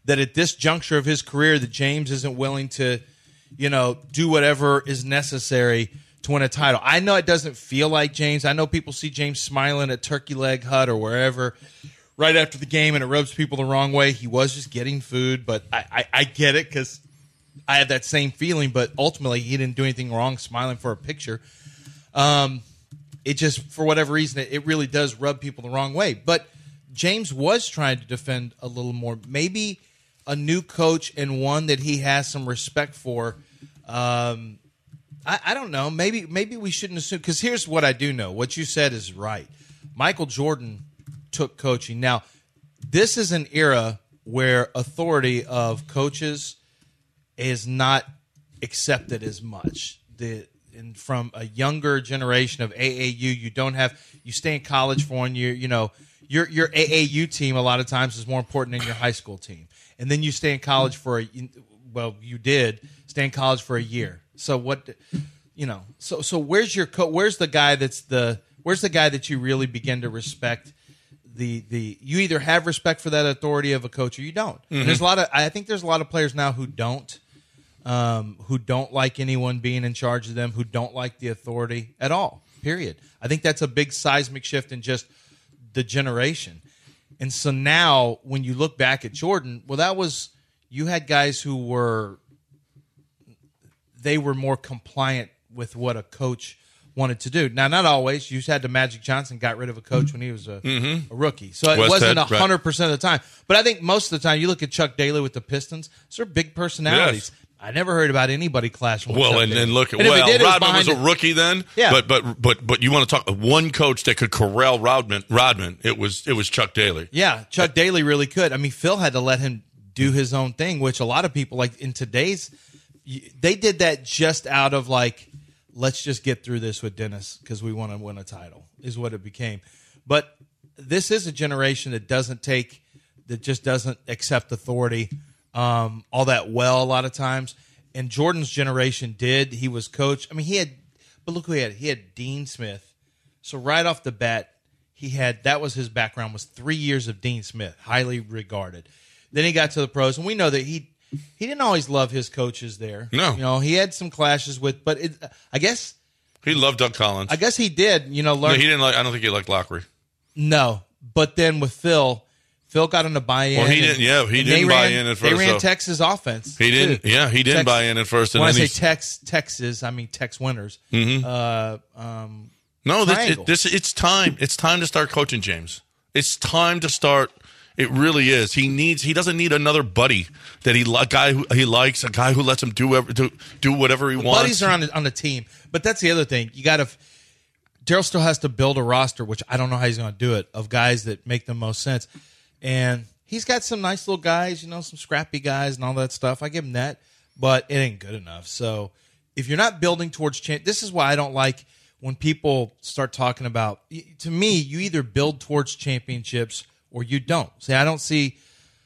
that at this juncture of his career that James isn't willing to, do whatever is necessary to win a title. I know it doesn't feel like James. I know people see James smiling at Turkey Leg Hut or wherever right after the game, and it rubs people the wrong way. He was just getting food, but I get it because I had that same feeling, but ultimately he didn't do anything wrong smiling for a picture. It just, for whatever reason, it really does rub people the wrong way. But James was trying to defend a little more. Maybe a new coach and one that he has some respect for. I don't know. Maybe we shouldn't assume, because here's what I do know. What you said is right. Michael Jordan took coaching. Now, this is an era where authority of coaches is not accepted as much. And from a younger generation of AAU, you stay in college for 1 year. Your AAU team a lot of times is more important than your high school team. And then you stay in college you did stay in college for a year. So so where's your where's the guy that you really begin to respect? You either have respect for that authority of a coach or you don't. Mm-hmm. And I think there's a lot of players now who don't like anyone being in charge of them, who don't like the authority at all, period. I think that's a big seismic shift in just the generation. And so now when you look back at Jordan, you had guys who were more compliant with what a coach wanted to do. Now, not always. You had Magic Johnson got rid of a coach when he was a rookie. So it wasn't 100% of the time. But I think most of the time, you look at Chuck Daly with the Pistons, they're big personalities. Yes. I never heard about anybody clashing with Chuck Daly. And look at Rodman was a rookie then. Yeah. But you want to talk one coach that could corral Rodman? It was Chuck Daly. Yeah, Chuck Daly really could. I mean, Phil had to let him do his own thing, which a lot of people like in today's. They did that just out of let's just get through this with Dennis because we want to win a title is what it became. But this is a generation that just doesn't accept authority all that well a lot of times. And Jordan's generation did. He was coach. I mean, but look who he had. He had Dean Smith. So right off the bat, that was his background, was 3 years of Dean Smith, highly regarded. Then he got to the pros, and we know that he didn't always love his coaches there. No. He had some clashes with, but I guess he loved Doug Collins. I guess he did, learn. No, he didn't I don't think he liked Lockery. No. But then with Phil got him to buy in. Well, he didn't. Yeah, he didn't buy in at first. They ran Texas offense. He didn't. Too. Yeah, he didn't buy in at first. And when then I say Texas, I mean Tex winners. Mm-hmm. It's time. It's time to start coaching James. It's time to start. It really is. He doesn't need another buddy a guy who he likes, a guy who lets him do whatever he wants. Buddies are on the team, but that's the other thing. Daryl still has to build a roster, which I don't know how he's going to do it, of guys that make the most sense. And he's got some nice little guys, some scrappy guys and all that stuff. I give him that, but it ain't good enough. So if you're not building towards this is why I don't like when people start talking about. To me, you either build towards championships or you don't. See, I don't see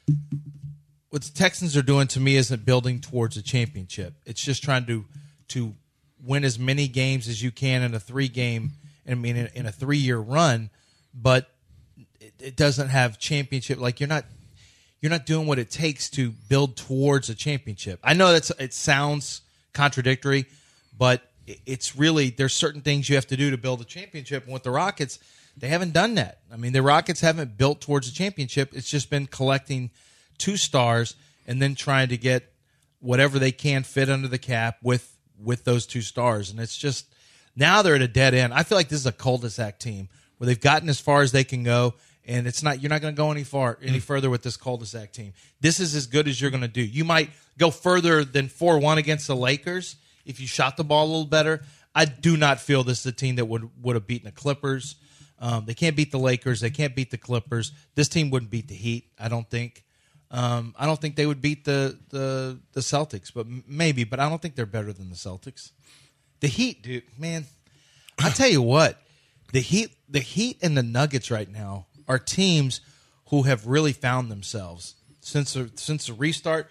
what the Texans are doing. To me, isn't building towards a championship. It's just trying to win as many games as you can in a 3-game. I mean, in a 3-year run, but it doesn't have championship. Like you're not doing what it takes to build towards a championship. I know it sounds contradictory, but it's really there's certain things you have to do to build a championship. And with the Rockets, they haven't done that. I mean, the Rockets haven't built towards a championship. It's just been collecting 2 stars and then trying to get whatever they can fit under the cap with those 2 stars. And it's just now they're at a dead end. I feel like this is a cul-de-sac team where they've gotten as far as they can go, and you're not going to go any further with this cul-de-sac team. This is as good as you're going to do. You might go further than 4-1 against the Lakers if you shot the ball a little better. I do not feel this is a team that would have beaten the Clippers. They can't beat the Lakers. They can't beat the Clippers. This team wouldn't beat the Heat, I don't think. I don't think they would beat the Celtics, but maybe. But I don't think they're better than the Celtics. The Heat, dude, man, I tell you what, the Heat and the Nuggets right now are teams who have really found themselves since the restart.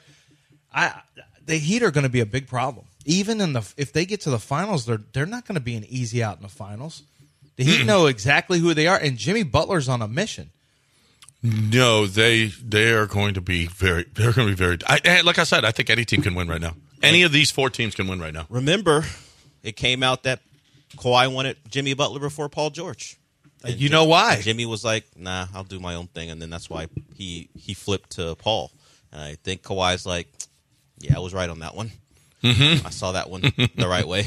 The Heat are going to be a big problem. Even if they get to the finals, they're not going to be an easy out in the finals. The Heat know exactly who they are, and Jimmy Butler's on a mission. No, they are going to be very. They're going to be very. Like I said, I think any team can win right now. Any of these 4 teams can win right now. Remember, it came out that Kawhi wanted Jimmy Butler before Paul George. And you know why? Jimmy was like, "Nah, I'll do my own thing," and then that's why he flipped to Paul. And I think Kawhi's like, "Yeah, I was right on that one. Mm-hmm. I saw that one the right way."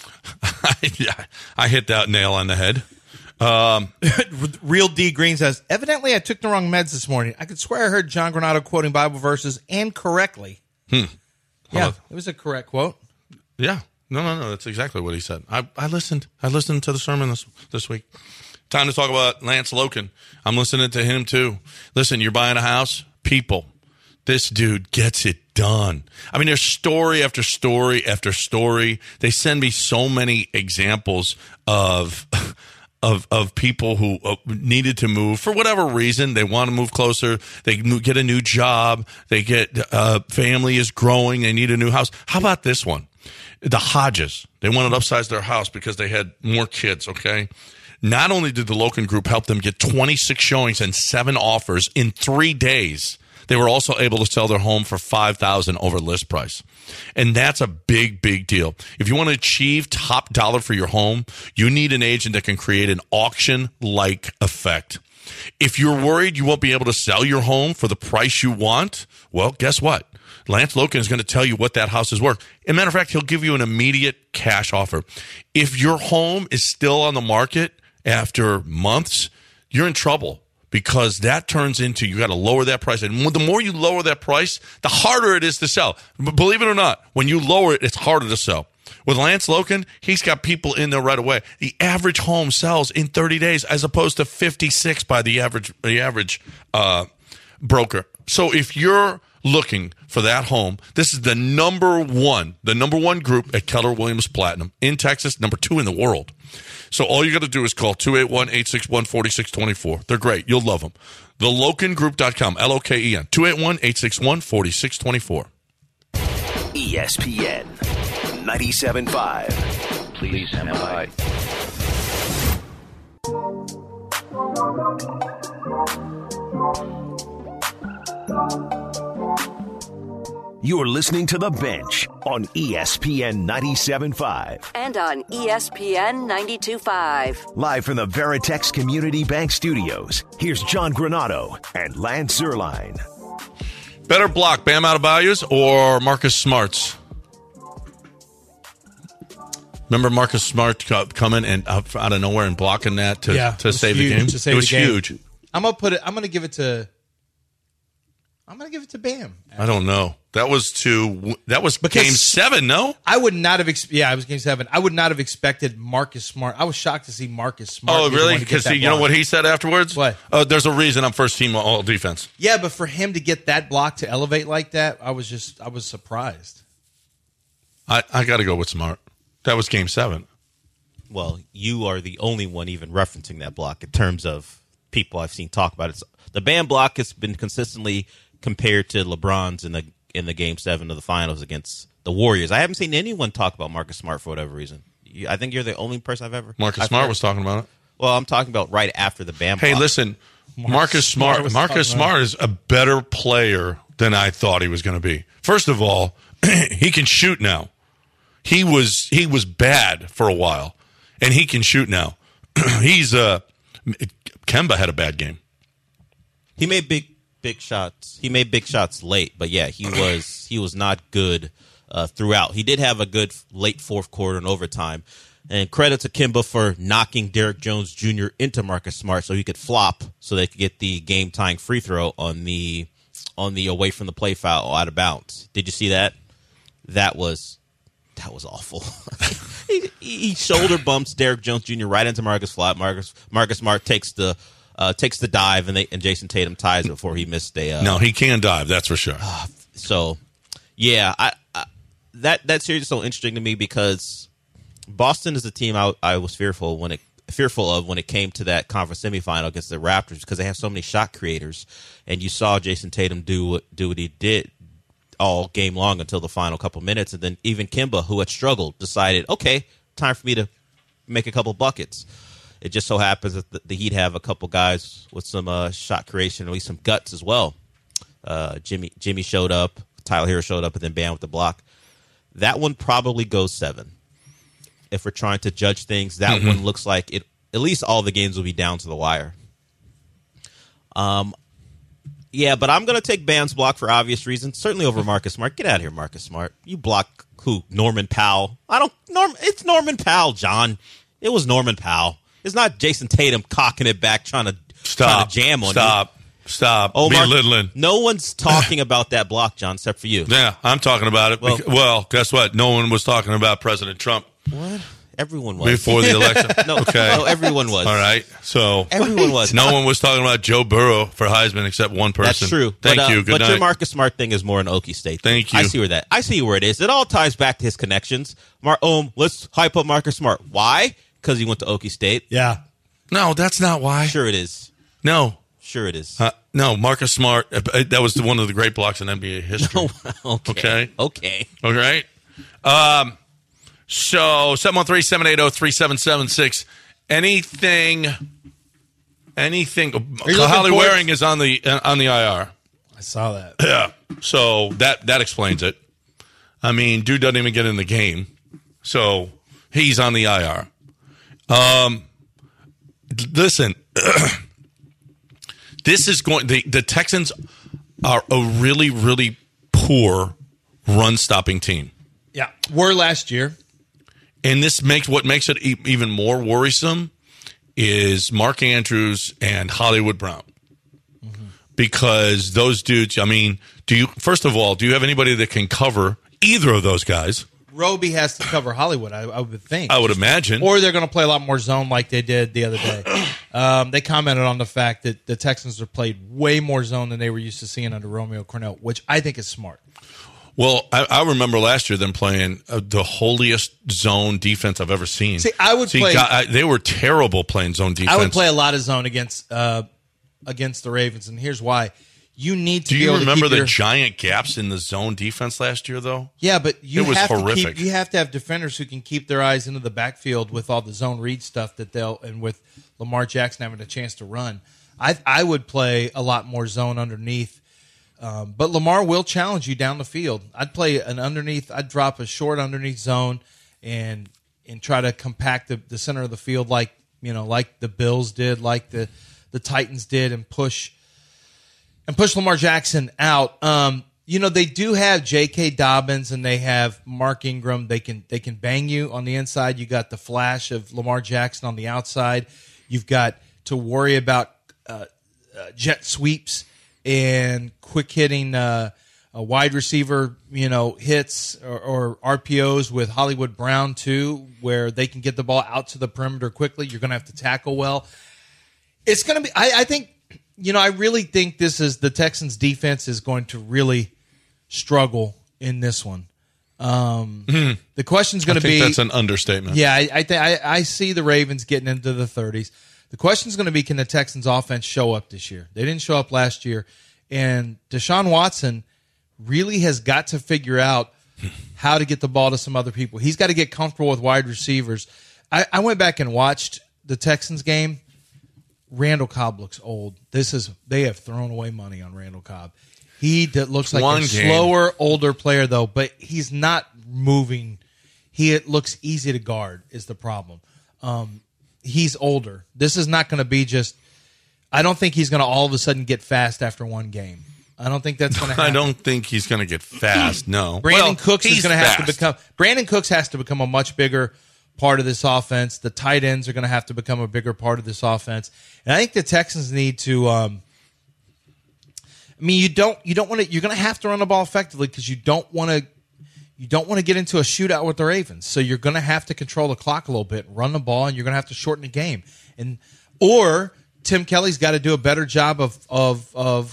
I hit that nail on the head. Real D Green says, evidently I took the wrong meds this morning. I could swear I heard John Granado quoting Bible verses and correctly. Yeah, it was a correct quote. Yeah. No. That's exactly what he said. I listened. I listened to the sermon this week. Time to talk about Lance Loken. I'm listening to him too. Listen, you're buying a house? People. This dude gets it done. I mean, there's story after story after story. They send me so many examples of people who needed to move for whatever reason. They want to move closer. They get a new job. They get family is growing. They need a new house. How about this one? The Hodges. They wanted to upsize their house because they had more kids, okay? Not only did the Loken Group help them get 26 showings and 7 offers in 3 days, they were also able to sell their home for $5,000 over list price. And that's a big, big deal. If you want to achieve top dollar for your home, you need an agent that can create an auction-like effect. If you're worried you won't be able to sell your home for the price you want, well, guess what? Lance Loken is going to tell you what that house is worth. As a matter of fact, he'll give you an immediate cash offer. If your home is still on the market after months, you're in trouble. Because that turns into, you got to lower that price. And the more you lower that price, the harder it is to sell. But believe it or not, when you lower it, it's harder to sell. With Lance Loken, he's got people in there right away. The average home sells in 30 days as opposed to 56 by the average broker. So if you're looking for that home, this is the number one group at Keller Williams Platinum in Texas, number 2 in the world. So all you got to do is call 281-861-4624. They're great. You'll love them. TheLokenGroup.com, L-O-K-E-N, 281-861-4624. ESPN 97.5. Please stand by. You're listening to The Bench on ESPN 97.5. And on ESPN 92.5. Live from the Veritex Community Bank Studios, here's John Granado and Lance Zierlein. Better block Bam Adebayo's or Marcus Smart's? Remember Marcus Smart coming and out of nowhere and blocking that to save the game? It was huge. I'm gonna give it to Bam. I don't know. That was Game 7, no? I would not have. It was Game 7. I would not have expected Marcus Smart. I was shocked to see Marcus Smart. Oh, really? Because you know what he said afterwards? What? There's a reason I'm first team all defense. Yeah, but for him to get that block to elevate like that, I was surprised. I got to go with Smart. That was Game 7. Well, you are the only one even referencing that block in terms of people I've seen talk about it. The Bam block has been consistently compared to LeBron's in the Game 7 of the finals against the Warriors. I haven't seen anyone talk about Marcus Smart for whatever reason. I think you're the only person I've ever. Marcus Smart was talking about it. Well, I'm talking about right after the Bam block. Hey, listen, Marcus Smart is a better player than I thought he was going to be. First of all, he can shoot now. He was bad for a while, and he can shoot now. Kemba had a bad game. He made big shots. He made big shots late, but yeah, he was not good throughout. He did have a good late fourth quarter and overtime. And credit to Kemba for knocking Derrick Jones Jr. into Marcus Smart so he could flop so they could get the game-tying free throw on the away from the play foul out of bounds. Did you see that? That was awful. he shoulder bumps Derrick Jones Jr. right into Marcus Smart. Marcus Smart takes the dive and Jason Tatum ties it before he missed a. No, he can dive. That's for sure. So, yeah, that series is so interesting to me because Boston is a team I was fearful of when it came to that conference semifinal against the Raptors because they have so many shot creators, and you saw Jason Tatum do what he did all game long until the final couple minutes, and then even Kemba, who had struggled, decided, okay, time for me to make a couple buckets. It just so happens that the Heat have a couple guys with some shot creation, at least some guts as well. Jimmy showed up, Tyler Hero showed up, and then Bam with the block. That one probably goes 7. If we're trying to judge things, that one looks like it. At least all the games will be down to the wire. Yeah, but I'm going to take Bam's block for obvious reasons. Certainly over Marcus Smart. Get out of here, Marcus Smart. You block who? Norman Powell. It's Norman Powell, John. It was Norman Powell. It's not Jason Tatum cocking it back trying to jam on you. Stop. Oh, belittling. No one's talking about that block, John, except for you. Yeah, I'm talking about it. Well, guess what? No one was talking about President Trump. What? Everyone was. Before the election? No, everyone was. All right. So everyone was. No one was talking about Joe Burrow for Heisman except one person. That's true. Thank you. Good night. But your Marcus Smart thing is more an Okie State thing. Thank you. I see where it is. It all ties back to his connections. Let's hype up Marcus Smart. Why? Because he went to Okie State. Yeah. No, that's not why. Sure it is. No. Sure it is. No, Marcus Smart. That was one of the great blocks in NBA history. Okay. All right. So 713-780-3776. Anything? Holly Waring is on the IR. I saw that. Yeah. So that explains it. I mean, dude doesn't even get in the game, so he's on the IR. Listen, this is going. The Texans are a really, really poor run-stopping team. Yeah, were last year. And what makes it even more worrisome is Mark Andrews and Hollywood Brown. Because those dudes, I mean, do you have anybody that can cover either of those guys? Roby has to cover Hollywood, I would think. I would imagine. Or they're going to play a lot more zone like they did the other day. They commented on the fact that the Texans have played way more zone than they were used to seeing under Romeo Cornell, which I think is smart. Well, I remember last year them playing the holiest zone defense I've ever seen. They were terrible playing zone defense. I would play a lot of zone against the Ravens, and here's why. You need to. Do be you able remember to keep the giant gaps in the zone defense last year, though? Yeah, but it was horrific. You have to have defenders who can keep their eyes into the backfield with all the zone read stuff and with Lamar Jackson having a chance to run. I would play a lot more zone underneath. But Lamar will challenge you down the field. I'd play an underneath. I'd drop a short underneath zone and try to compact the center of the field like the Bills did, like the Titans did, and push Lamar Jackson out. They do have J.K. Dobbins and they have Mark Ingram. They can bang you on the inside. You got the flash of Lamar Jackson on the outside. You've got to worry about jet sweeps and quick hitting a wide receiver, hits or RPOs with Hollywood Brown too, where they can get the ball out to the perimeter quickly. You're going to have to tackle well. It's going to be. I think. I really think the Texans defense is going to really struggle in this one. The question's going to be. That's an understatement. Yeah, I see the Ravens getting into the 30s. The question's going to be, can the Texans offense show up this year? They didn't show up last year. And Deshaun Watson really has got to figure out how to get the ball to some other people. He's got to get comfortable with wide receivers. I went back and watched the Texans game. Randall Cobb looks old. They have thrown away money on Randall Cobb. He looks like a slower, older player, though, but he's not moving. It looks easy to guard is the problem. He's older. This is not going to be just – I don't think he's going to all of a sudden get fast after one game. I don't think that's going to happen. I don't think he's going to get fast, no. Brandon Cooks is going to have to become – Brandon Cooks has to become a much bigger part of this offense. The tight ends are going to have to become a bigger part of this offense. And I think the Texans need to you don't want to – you're going to have to run the ball effectively because you don't want to get into a shootout with the Ravens. So you're going to have to control the clock a little bit, run the ball, and you're going to have to shorten the game. Or Tim Kelly's got to do a better job of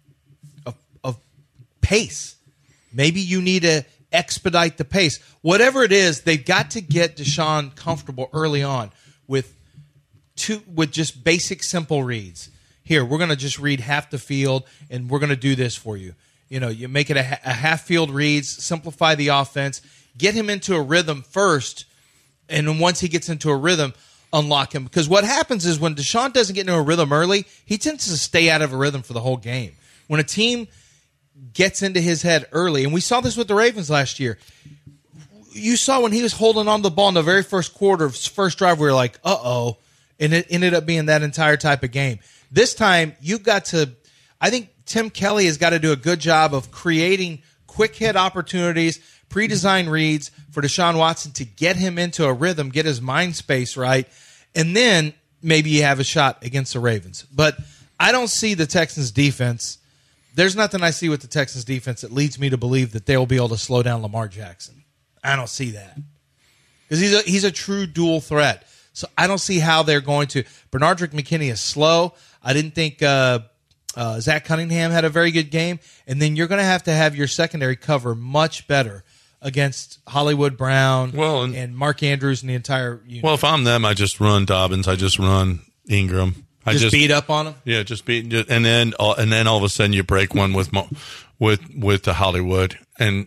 pace. Maybe you need to expedite the pace. Whatever it is, they've got to get Deshaun comfortable early on with just basic, simple reads. Here, we're going to just read half the field, and we're going to do this for you. You make it a half-field reads, simplify the offense, get him into a rhythm first, and then once he gets into a rhythm, unlock him. Because what happens is when Deshaun doesn't get into a rhythm early, he tends to stay out of a rhythm for the whole game. When a team gets into his head early, and we saw this with the Ravens last year, you saw when he was holding on to the ball in the very first quarter, first drive, we were like, uh-oh. And it ended up being that entire type of game. This time, I think Tim Kelly has got to do a good job of creating quick hit opportunities, pre-designed reads for Deshaun Watson to get him into a rhythm, get his mind space right, and then maybe you have a shot against the Ravens. But I don't see the Texans' defense. There's nothing I see with the Texans' defense that leads me to believe that they'll be able to slow down Lamar Jackson. I don't see that. Because he's a true dual threat. So I don't see how they're going to. Bernardrick McKinney is slow. I didn't think Zach Cunningham had a very good game. And then you're going to have your secondary cover much better against Hollywood Brown and Mark Andrews and the entire unit. Well, if I'm them, I just run Dobbins. I just run Ingram. I just beat up on him? Yeah, just beat. And then all of a sudden you break one with the Hollywood. And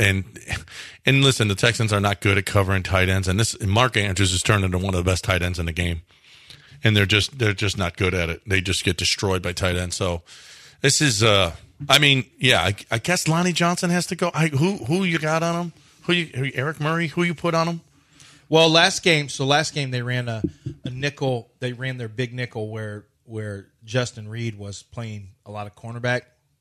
listen, the Texans are not good at covering tight ends, and Mark Andrews has turned into one of the best tight ends in the game, and they're just not good at it. They just get destroyed by tight ends. So this is, I guess Lonnie Johnson has to go. Who you got on him? Eric Murray? Who you put on him? Well, last game they ran a nickel. They ran their big nickel where Justin Reed was playing a lot of cornerback.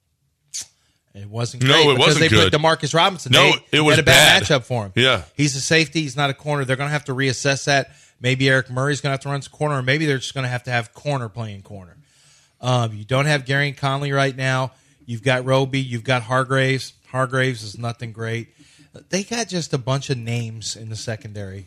It wasn't great. No, it wasn't they good. put DeMarcus Robinson. It was had a bad matchup for him. Yeah. He's a safety. He's not a corner. They're going to have to reassess that. Maybe Eric Murray's going to have to run some corner, or maybe they're just going to have corner playing corner. You don't have Gary Conley right now. You've got Roby. You've got Hargraves. Hargraves is nothing great. They got just a bunch of names in the secondary.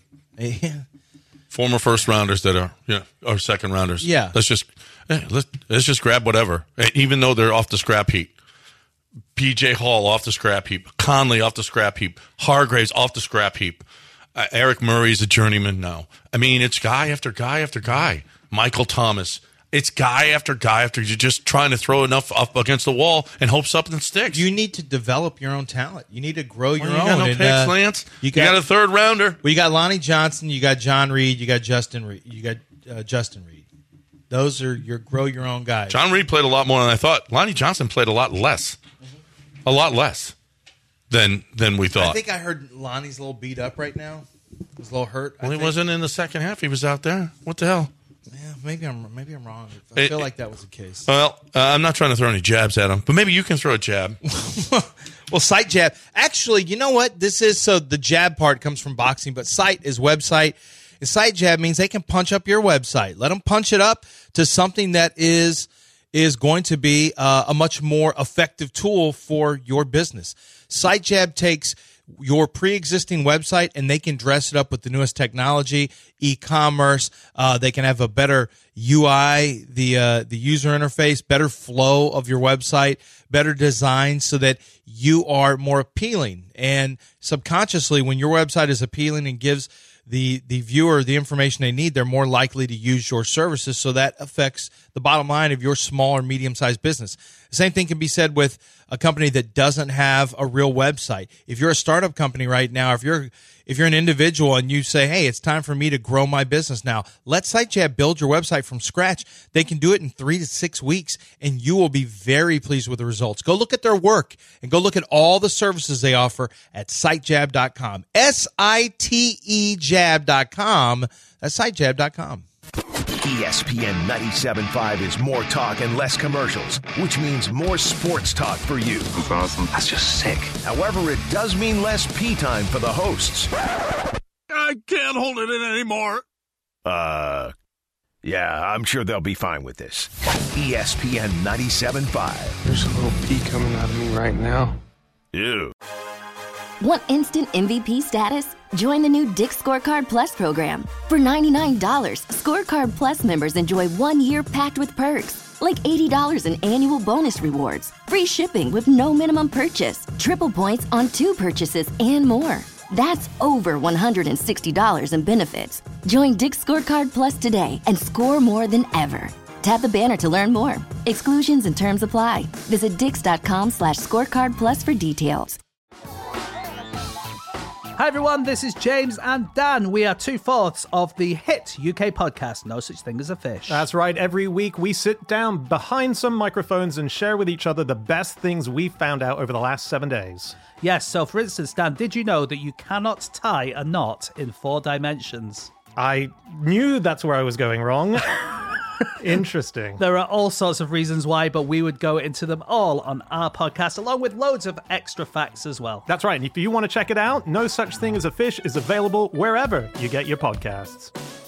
Former first rounders that are second rounders. Yeah. Let's just grab whatever, even though they're off the scrap heap. P.J. Hall off the scrap heap. Conley off the scrap heap. Hargraves off the scrap heap. Eric Murray's a journeyman now. I mean, it's guy after guy after guy. Michael Thomas. It's guy after guy after you're just trying to throw enough up against the wall and hope something sticks. You need to develop your own talent. You need to grow your own. You got no picks, Lance. You got a third rounder. Well, you got Lonnie Johnson. You got John Reed. You got Justin Reed. You got Justin Reed. Those are your grow your own guys. John Reed played a lot more than I thought. Lonnie Johnson played a lot less. A lot less than we thought. I think I heard Lonnie's a little beat up right now. He's a little hurt. Well, he wasn't in the second half. He was out there. What the hell? Yeah, maybe I'm wrong. I feel like that was the case. Well, I'm not trying to throw any jabs at him, but maybe you can throw a jab. Well, Sight Jab. Actually, you know what? The jab part comes from boxing, but Sight is website. And Sight Jab means they can punch up your website. Let them punch it up to something that is going to be a much more effective tool for your business. SiteJab takes your pre-existing website and they can dress it up with the newest technology, e-commerce. They can have a better UI, the user interface, better flow of your website, better design so that you are more appealing. And subconsciously, when your website is appealing and gives the viewer the information they need, they're more likely to use your services, so that affects the bottom line of your small or medium-sized business. The same thing can be said with a company that doesn't have a real website. If you're a startup company right now, if you're an individual and you say, hey, it's time for me to grow my business now, let SiteJab build your website from scratch. They can do it in 3 to 6 weeks, and you will be very pleased with the results. Go look at their work and go look at all the services they offer at SiteJab.com. SITE jab.com. That's SiteJab.com. ESPN 97.5 is more talk and less commercials, which means more sports talk for you. That's awesome. That's just sick. However, it does mean less pee time for the hosts. I can't hold it in anymore. Yeah, I'm sure they'll be fine with this. ESPN 97.5. There's a little pee coming out of me right now. Ew. Want instant MVP status? Join the new Dick's Scorecard Plus program. For $99, Scorecard Plus members enjoy 1 year packed with perks, like $80 in annual bonus rewards, free shipping with no minimum purchase, triple points on 2 purchases, and more. That's over $160 in benefits. Join Dick's Scorecard Plus today and score more than ever. Tap the banner to learn more. Exclusions and terms apply. Visit dix.com/scorecard plus for details. Hi everyone, this is James and Dan. We are 2/4 of the hit UK podcast, No Such Thing as a Fish. That's right. Every week we sit down behind some microphones and share with each other the best things we found out over the last 7 days. Yes, so for instance, Dan, did you know that you cannot tie a knot in 4 dimensions? I knew that's where I was going wrong. Interesting. There are all sorts of reasons why, but we would go into them all on our podcast, along with loads of extra facts as well. That's right. And if you want to check it out, No Such Thing as a Fish is available wherever you get your podcasts.